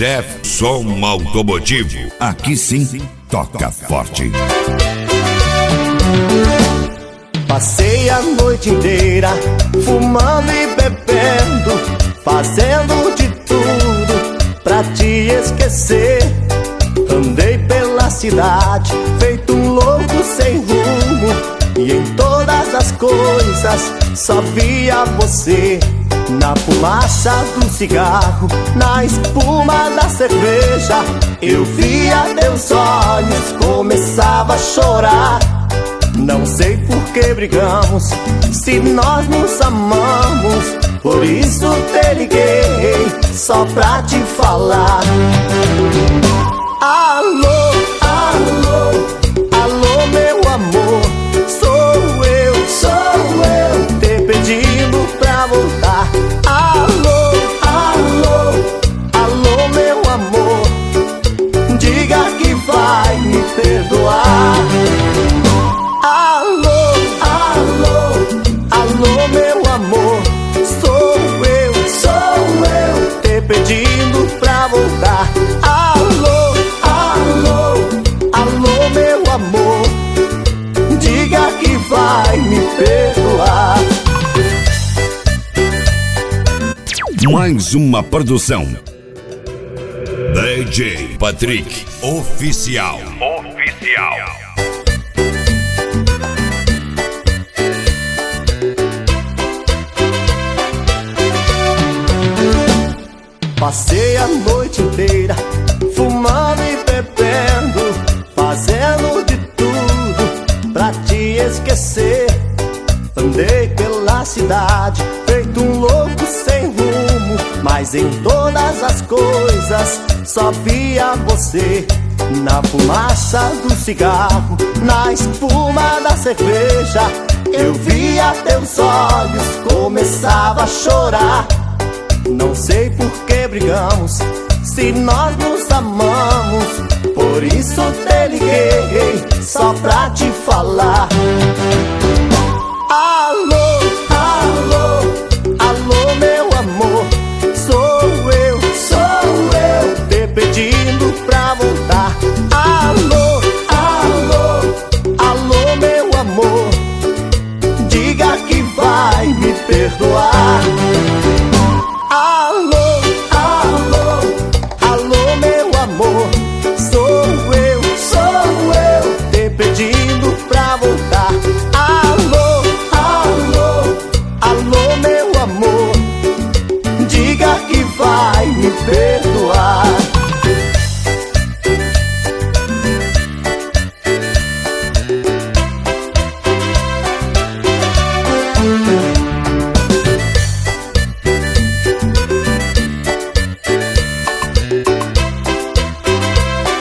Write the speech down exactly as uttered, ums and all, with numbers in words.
F Som Automotivo. Aqui sim, toca forte. Passei a noite inteira fumando e bebendo, fazendo de tudo pra te esquecer. Andei pela cidade feito um louco sem rumo, e em todas as coisas só via você. Na fumaça do cigarro, na espuma da cerveja, eu via teus olhos, começava a chorar. Não sei por que brigamos, se nós nos amamos. Por isso te liguei, só pra te falar. Alô, alô, alô meu amor, sou eu, sou eu, te pedindo pra voltar. Alô, alô, alô meu amor, diga que vai me perdoar. Alô, alô, alô meu amor, sou eu, sou eu, te pedindo pra voltar. Alô, alô, alô meu amor, diga que vai me perdoar. Mais uma produção D J Patrick Oficial. Oficial. Passei a noite inteira fumando e bebendo, fazendo de tudo pra te esquecer. Andei pela cidade feito um louco sem rumo, mas em todas as coisas só via você. Na fumaça do cigarro, na espuma da cerveja, eu via teus olhos, começava a chorar. Não sei por que brigamos, se nós nos amamos. Por isso te liguei, só pra te falar. Alô, alô, alô meu amor, sou eu, sou eu, te pedindo pra voltar. Alô, alô, alô meu amor, diga que vai me perdoar. Alô, alô, alô meu amor, sou eu, sou eu, te pedindo pra voltar. Alô, alô, alô meu amor, diga que vai me perdoar.